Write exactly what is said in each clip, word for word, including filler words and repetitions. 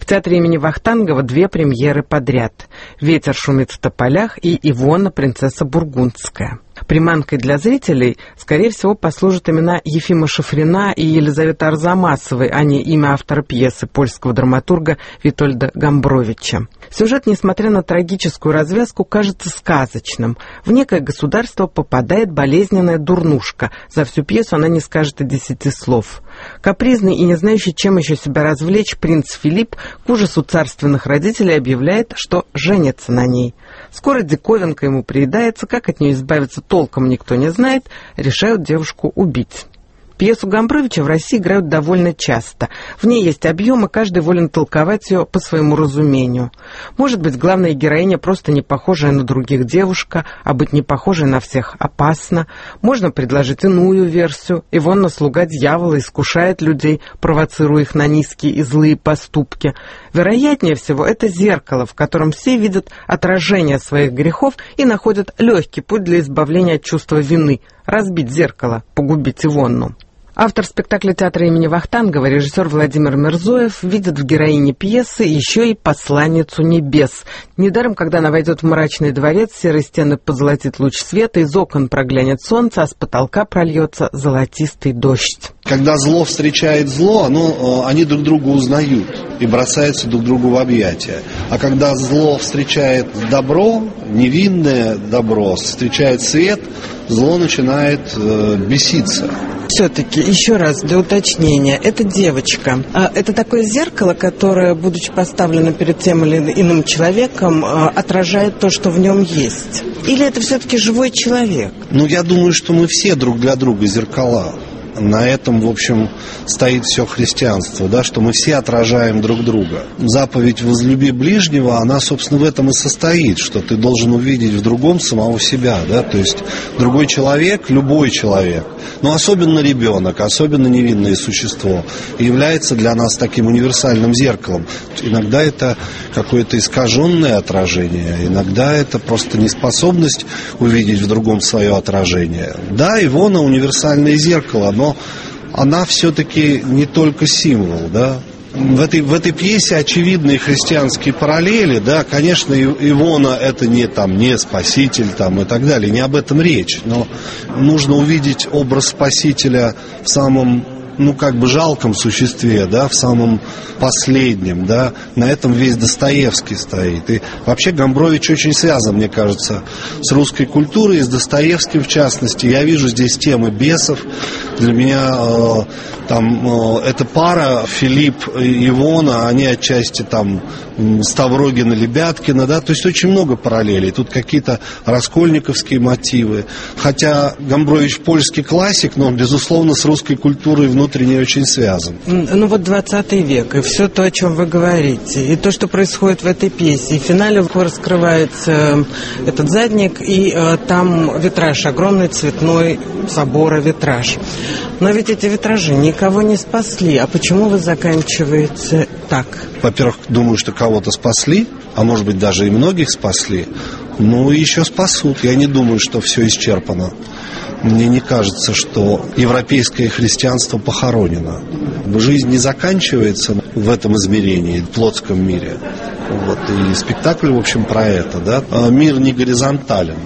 В театре имени Вахтангова две премьеры подряд: «Ветер шумит в тополях» и «Ивона, принцесса Бургундская». Приманкой для зрителей, скорее всего, послужат имена Ефима Шафрина и Елизаветы Арзамасовой, а не имя автора пьесы, польского драматурга Витольда Гамбровича. Сюжет, несмотря на трагическую развязку, кажется сказочным. В некое государство попадает болезненная дурнушка. За всю пьесу она не скажет и десяти слов. Капризный и не знающий, чем еще себя развлечь, принц Филипп к ужасу царственных родителей объявляет, что женится на ней. Скоро диковинка ему приедается, как от нее избавиться толком никто не знает, решают девушку убить. Пьесу Гамбровича в России играют довольно часто. В ней есть объем, и каждый волен толковать ее по своему разумению. Может быть, главная героиня просто не похожая на других девушка, а быть не похожей на всех опасно. Можно предложить иную версию. Ивонна, слуга дьявола, искушает людей, провоцируя их на низкие и злые поступки. Вероятнее всего, это зеркало, в котором все видят отражение своих грехов и находят легкий путь для избавления от чувства вины. Разбить зеркало, погубить Ивонну. Автор спектакля театра имени Вахтангова, режиссер Владимир Мирзоев, видит в героине пьесы еще и посланницу небес. Недаром, когда она войдет в мрачный дворец, серые стены позолотит луч света, из окон проглянет солнце, а с потолка прольется золотистый дождь. Когда зло встречает зло, оно, они друг друга узнают и бросаются друг другу в объятия. А когда зло встречает добро, невинное добро, встречает свет, зло начинает э, беситься. Все-таки, еще раз, для уточнения, это девочка. А это такое зеркало, которое, будучи поставлено перед тем или иным человеком, отражает то, что в нем есть? Или это все-таки живой человек? Ну, я думаю, что мы все друг для друга зеркала. На этом, в общем, стоит все христианство, да, что мы все отражаем друг друга. Заповедь «возлюби ближнего», она, собственно, в этом и состоит, что ты должен увидеть в другом самого себя, да, то есть другой человек, любой человек, но особенно ребенок, особенно невинное существо, является для нас таким универсальным зеркалом. Иногда это какое-то искаженное отражение, иногда это просто неспособность увидеть в другом свое отражение. Да, Ивона универсальное зеркало, но она все-таки не только символ, да. В этой, в этой пьесе очевидные христианские параллели, да, конечно, Ивона это не, там, не спаситель там, и так далее, не об этом речь, но нужно увидеть образ спасителя в самом, ну, как бы жалком существе, да, в самом последнем, да, на этом весь Достоевский стоит. И вообще Гамбрович очень связан, мне кажется, с русской культурой, и с Достоевским в частности. Я вижу здесь темы бесов. Для меня э, там э, эта пара Филипп и Ивона, они отчасти там Ставрогина, Лебяткина, да, то есть очень много параллелей. Тут какие-то раскольниковские мотивы. Хотя Гамбрович польский классик, но он, безусловно, с русской культурой внутренне очень связан. Ну вот двадцатый век, и все то, о чем вы говорите, и то, что происходит в этой пьесе. И в финале раскрывается этот задник, и э, там витраж, огромный цветной собора витраж. Но ведь эти витражи никого не спасли. А почему вы заканчиваете так? Во-первых, думаю, что кого-то спасли, а может быть даже и многих спасли. Ну и еще спасут. Я не думаю, что все исчерпано. Мне не кажется, что европейское христианство похоронено. Жизнь не заканчивается в этом измерении, в плотском мире. Вот. И спектакль, в общем, про это. Да? Мир не горизонтален.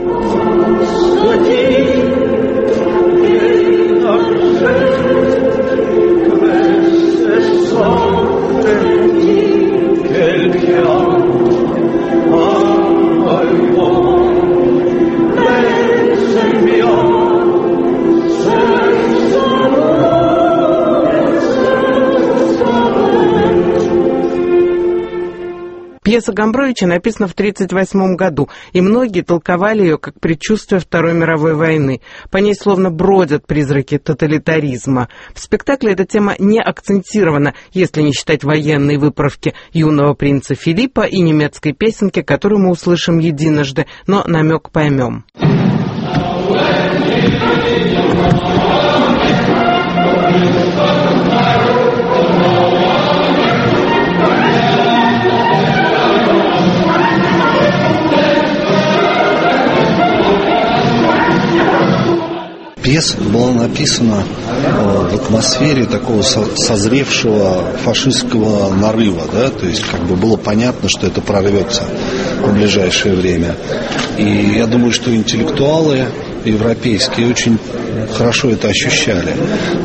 Пьеса Гамбровича написана в тысяча девятьсот тридцать восьмом году, и многие толковали ее как предчувствие Второй мировой войны. По ней словно бродят призраки тоталитаризма. В спектакле эта тема не акцентирована, если не считать военной выправки юного принца Филиппа и немецкой песенки, которую мы услышим единожды, но намек поймем. Пьеса была написана в атмосфере такого созревшего фашистского нарыва, да, то есть как бы было понятно, что это прорвется в ближайшее время. И я думаю, что интеллектуалы европейские очень хорошо это ощущали.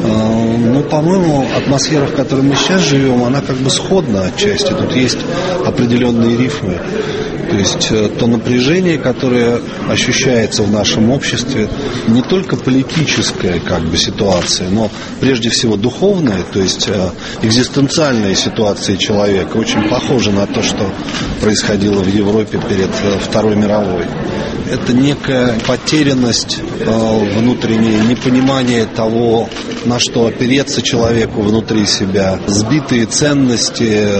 Но, по-моему, атмосфера, в которой мы сейчас живем, она как бы сходна отчасти. Тут есть определенные рифмы. То есть то напряжение, которое ощущается в нашем обществе, не только политическая как бы ситуация, но прежде всего духовная, то есть экзистенциальная ситуация человека, очень похожа на то, что происходило в Европе перед Второй мировой. Это некая потерянность внутренняя, непонимание того, на что опереться человеку внутри себя, сбитые ценности,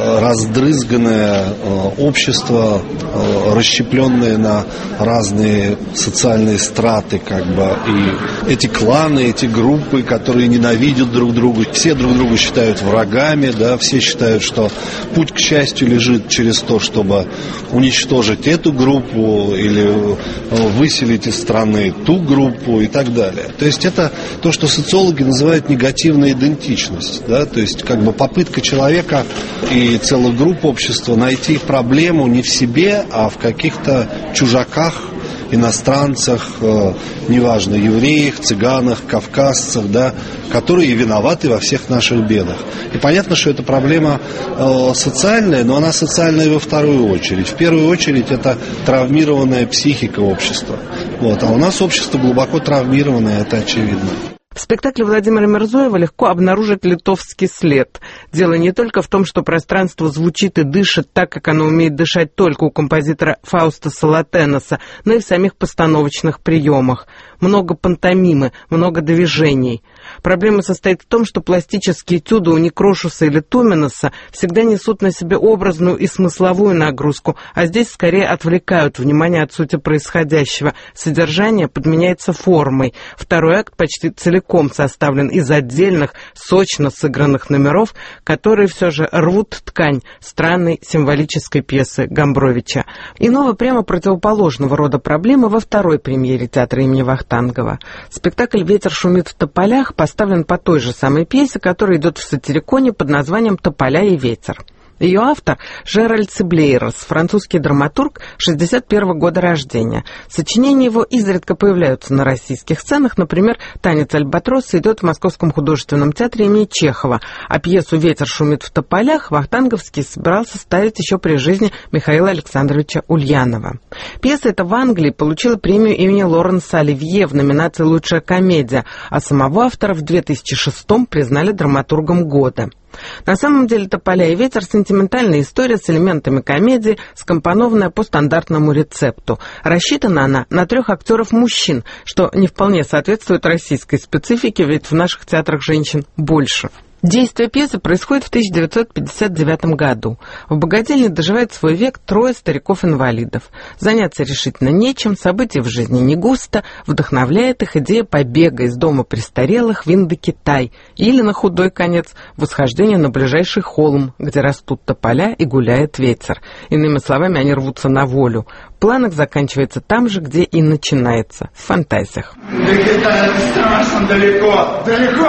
раздрызганное общество, расщепленное на разные социальные страты, как бы, и эти кланы, эти группы, которые ненавидят друг друга, все друг друга считают врагами, да, все считают, что путь к счастью лежит через то, чтобы уничтожить эту группу или выселить из страны ту группу и так далее. То есть это то, что социологи называют негативная идентичность, да, то есть как бы попытка человека и целых групп общества найти проблему не в себе, а в каких-то чужаках, иностранцах, э, неважно, евреях, цыганах, кавказцах, да, которые виноваты во всех наших бедах. И понятно, что эта проблема э, социальная, но она социальная во вторую очередь. В первую очередь это травмированная психика общества. Вот. А у нас общество глубоко травмированное, это очевидно. В спектакле Владимира Мирзоева легко обнаружить литовский след. Дело не только в том, что пространство звучит и дышит так, как оно умеет дышать только у композитора Фауста Салатеноса, но и в самих постановочных приемах. Много пантомимы, много движений. Проблема состоит в том, что пластические этюды у Некрошуса или Туменоса всегда несут на себе образную и смысловую нагрузку, а здесь скорее отвлекают внимание от сути происходящего. Содержание подменяется формой. Второй акт почти целиком составлен из отдельных, сочно сыгранных номеров, которые все же рвут ткань странной символической пьесы Гамбровича. Иного прямо противоположного рода проблемы во второй премьере театра имени Вахтангова. Спектакль «Ветер шумит в тополях» поставлен по той же самой пьесе, которая идет в Сатириконе под названием «Тополя и ветер». Ее автор – Жеральд Циблейрос, французский драматург шестьдесят первого года рождения. Сочинения его изредка появляются на российских сценах. Например, «Танец альбатроса» идет в Московском художественном театре имени Чехова, а пьесу «Ветер шумит в тополях» Вахтанговский собирался ставить еще при жизни Михаила Александровича Ульянова. Пьеса эта в Англии получила премию имени Лоренса Оливье в номинации «Лучшая комедия», а самого автора в две тысячи шестом признали драматургом года. На самом деле «Тополя и ветер» — сентиментальная история с элементами комедии, скомпонованная по стандартному рецепту. Рассчитана она на трех актеров-мужчин, что не вполне соответствует российской специфике, ведь в наших театрах женщин больше. Действие пьесы происходит в тысяча девятьсот пятьдесят девятом году. В богадельне доживает свой век трое стариков-инвалидов. Заняться решительно нечем, событий в жизни не густо, вдохновляет их идея побега из дома престарелых в Индокитай или, на худой конец, восхождение на ближайший холм, где растут тополя и гуляет ветер. Иными словами, они рвутся на волю. План их заканчивается там же, где и начинается, в фантазиях. До Китая страшно далеко. Далеко?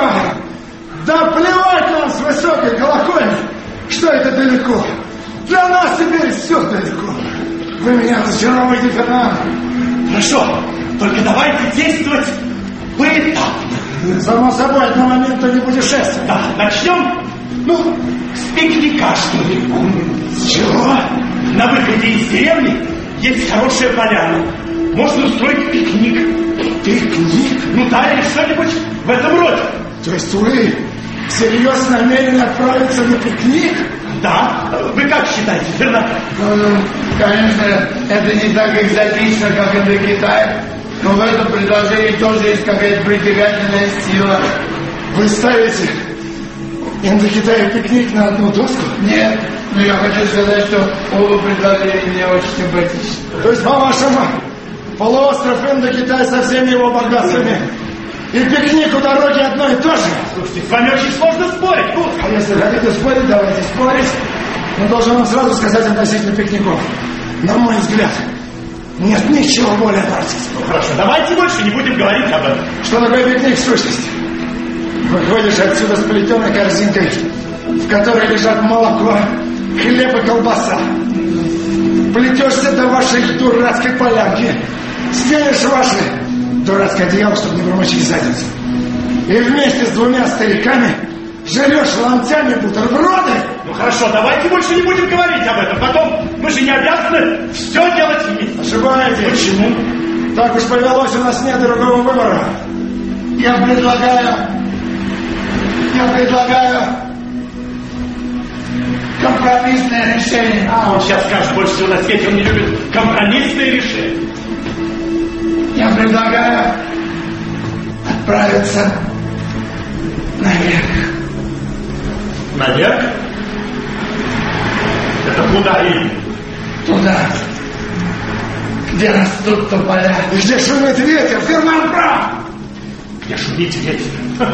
Да плевать нам с высокой колокольни, что это далеко. Для нас теперь все далеко. Вы меня разочаровываете, Фернандо. Хорошо, только давайте действовать поэтапно. Само собой, одного момента не путешествуем. Да, начнем, ну, с пикника что-нибудь. С чего? На выходе из деревни есть хорошая поляна. Можно устроить пикник. Пикник? Ну да, или что-нибудь в этом роде. То есть вы всерьез намерены отправиться на пикник? Да. Вы как считаете, Фернандо? Ну, конечно, это не так экзотично, как Индокитай, но в этом предложении тоже есть какая-то притягательная сила. Вы ставите Индокитай и пикник на одну доску? Нет, но я хочу сказать, что оба предложения мне очень симпатичны. То есть, по-вашему, полуостров Индокитай со всеми его богатствами и пикник у дороги одно и то же? Слушайте, с вами очень сложно спорить. Ну, а если хотите спорить, давайте спорить. Но должен вам сразу сказать относительно пикников. На мой взгляд, нет ничего более практического. Хорошо, давайте больше не будем говорить об этом. Что такое пикник в сущности? Выходишь отсюда с плетеной корзинкой, в которой лежат молоко, хлеб и колбаса. Плетешься до вашей дурацкой полянки. Стелишь ваше дурацкое одеяло, чтобы не промочить задницу. И вместе с двумя стариками жрешь ломтями бутерброды. Ну хорошо, давайте больше не будем говорить об этом. Потом мы же не обязаны все делать вместе. Ошибаетесь. Почему? Так уж повелось, у нас нет другого выбора. Я предлагаю... Я предлагаю... компромиссное решение. А, он сейчас скажет, больше всего на свете он не любит компромиссные решения. Я предлагаю отправиться наверх. Наверх? Это куда именно? Туда, где растут тополя. Где шумит ветер, Ферман прав. Где шумит ветер?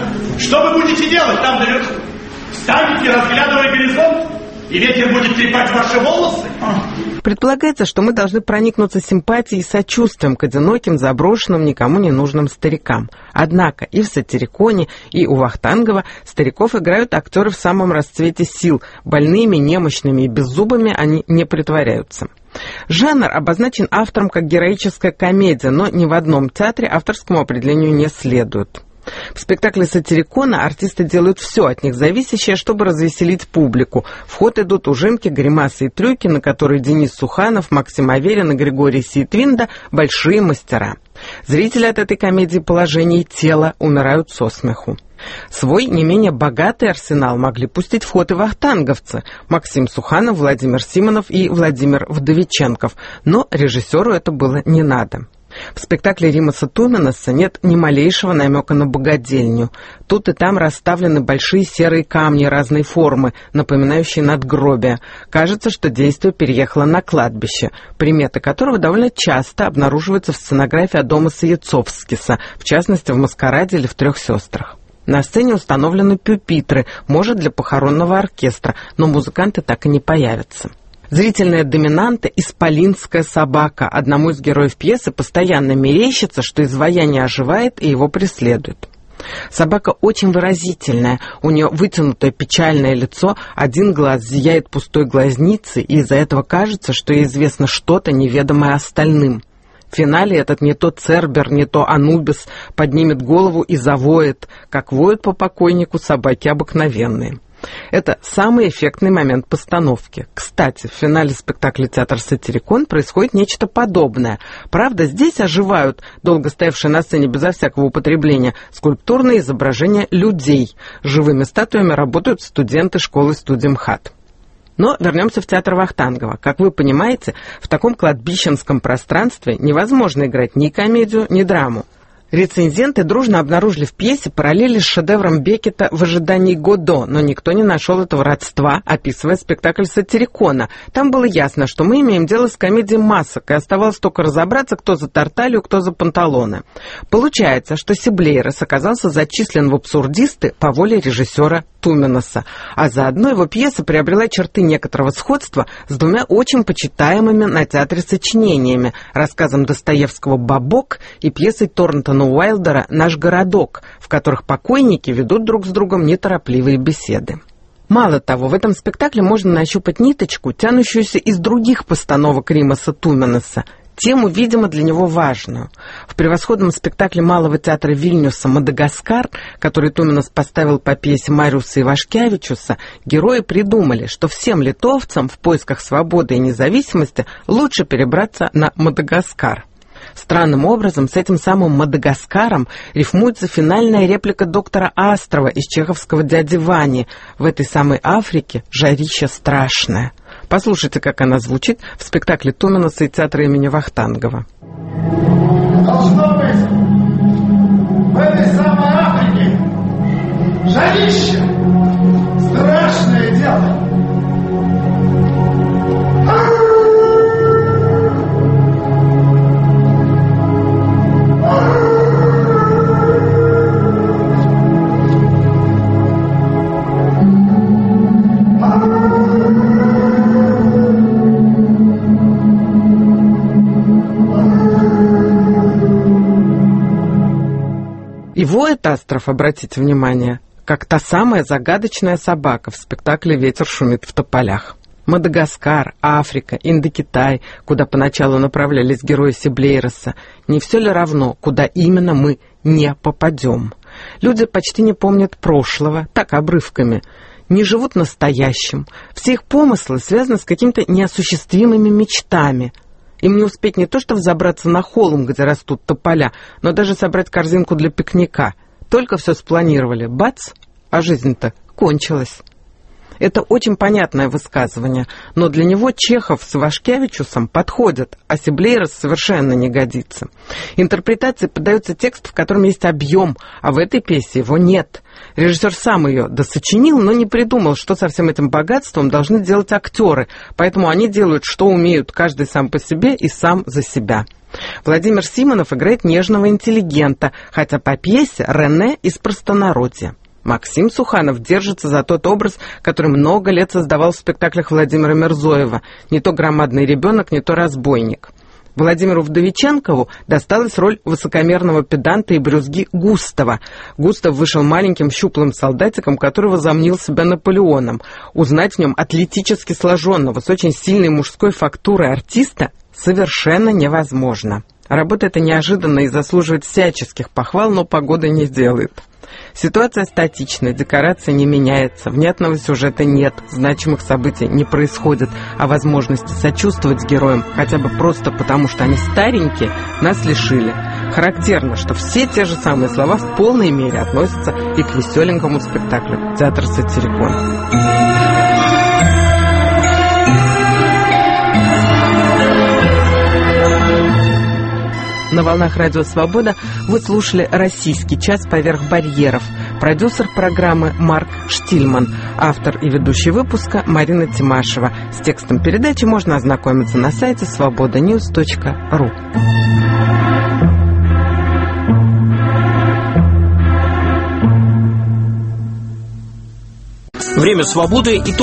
Что вы будете делать там наверху? Встанете, разглядывая горизонт, и ветер будет трепать ваши волосы? Предполагается, что мы должны проникнуться симпатией и сочувствием к одиноким, заброшенным, никому не нужным старикам. Однако и в «Сатириконе», и у Вахтангова стариков играют актеры в самом расцвете сил. Больными, немощными и беззубыми они не притворяются. Жанр обозначен автором как героическая комедия, но ни в одном театре авторскому определению не следует. В спектакле «Сатирикона» артисты делают все от них зависящее, чтобы развеселить публику. В ход идут ужимки, гримасы и трюки, на которые Денис Суханов, Максим Аверин и Григорий Сейтвинда – большие мастера. Зрители от этой комедии положения тела умирают со смеху. Свой не менее богатый арсенал могли пустить в ход и вахтанговцы – Максим Суханов, Владимир Симонов и Владимир Вдовиченков. Но режиссеру это было не надо. В спектакле Римаса Туменоса нет ни малейшего намека на богадельню. Тут и там расставлены большие серые камни разной формы, напоминающие надгробия. Кажется, что действие переехало на кладбище, приметы которого довольно часто обнаруживаются в сценографии Адомаса Яцовскиса, в частности в «Маскараде» или в «Трех сестрах». На сцене установлены пюпитры, может, для похоронного оркестра, но музыканты так и не появятся. Зрительная доминанта – исполинская собака. Одному из героев пьесы постоянно мерещится, что изваяние оживает и его преследует. Собака очень выразительная, у нее вытянутое печальное лицо, один глаз зияет пустой глазницей, и из-за этого кажется, что ей известно что-то неведомое остальным. В финале этот не то Цербер, не то Анубис поднимет голову и завоет, как воют по покойнику собаки обыкновенные. Это самый эффектный момент постановки. Кстати, в финале спектакля «Театр Сатирикон» происходит нечто подобное. Правда, здесь оживают, долго стоявшие на сцене безо всякого употребления, скульптурные изображения людей. Живыми статуями работают студенты школы-студии МХАТ. Но вернемся в театр Вахтангова. Как вы понимаете, в таком кладбищенском пространстве невозможно играть ни комедию, ни драму. Рецензенты дружно обнаружили в пьесе параллели с шедевром Беккета «В ожидании Годо», но никто не нашел этого родства, описывая спектакль «Сатирикона». Там было ясно, что мы имеем дело с комедией масок, и оставалось только разобраться, кто за Тарталью, кто за Панталоне. Получается, что Сиблейрос оказался зачислен в абсурдисты по воле режиссера Туменоса, а заодно его пьеса приобрела черты некоторого сходства с двумя очень почитаемыми на театре сочинениями – рассказом Достоевского «Бабок» и пьесой Торнтона Уайлдера «Наш городок», в которых покойники ведут друг с другом неторопливые беседы. Мало того, в этом спектакле можно нащупать ниточку, тянущуюся из других постановок Римаса Туменоса, тему, видимо, для него важную. В превосходном спектакле Малого театра Вильнюса «Мадагаскар», который Туменос поставил по пьесе Мариуса Ивашкевичуса, герои придумали, что всем литовцам в поисках свободы и независимости лучше перебраться на Мадагаскар. Странным образом с этим самым Мадагаскаром рифмуется финальная реплика доктора Астрова из чеховского «Дяди Вани». В этой самой Африке жарища страшное. Послушайте, как она звучит в спектакле Туменоса и театра имени Вахтангова. Должно быть, в этой самой Африке жарище страшное дело. И воет Астров, обратите внимание, как та самая загадочная собака в спектакле «Ветер шумит в тополях». Мадагаскар, Африка, Индокитай, куда поначалу направлялись герои Сиблейроса, не все ли равно, куда именно мы не попадем? Люди почти не помнят прошлого, так, обрывками, не живут настоящим. Все их помыслы связаны с какими-то неосуществимыми мечтами. Им не успеть не то что взобраться на холм, где растут тополя, но даже собрать корзинку для пикника. Только все спланировали, бац, а жизнь-то кончилась. Это очень понятное высказывание, но для него Чехов с Ивашкевичусом подходят, а Сиблейрос совершенно не годится. Интерпретации подается текст, в котором есть объем, а в этой пьесе его нет. Режиссер сам ее досочинил, но не придумал, что со всем этим богатством должны делать актеры, поэтому они делают, что умеют, каждый сам по себе и сам за себя. Владимир Симонов играет нежного интеллигента, хотя по пьесе Рене из простонародья. Максим Суханов держится за тот образ, который много лет создавал в спектаклях Владимира Мирзоева. Не то громадный ребенок, не то разбойник. Владимиру Вдовиченкову досталась роль высокомерного педанта и брюзги Густава. Густав вышел маленьким щуплым солдатиком, который возомнил себя Наполеоном. Узнать в нем атлетически сложенного, с очень сильной мужской фактурой артиста совершенно невозможно. Работа эта неожиданна и заслуживает всяческих похвал, но погода не сделает. Ситуация статичная, декорация не меняется, внятного сюжета нет, значимых событий не происходит, а возможности сочувствовать героям, хотя бы просто потому, что они старенькие, нас лишили. Характерно, что все те же самые слова в полной мере относятся и к веселенькому спектаклю «Театр Сатирикон». На волнах Радио Свобода вы слушали «Российский час поверх барьеров». Продюсер программы Марк Штильман. Автор и ведущий выпуска Марина Тимашева. С текстом передачи можно ознакомиться на сайте свобода ньюс точка ру. Время свободы и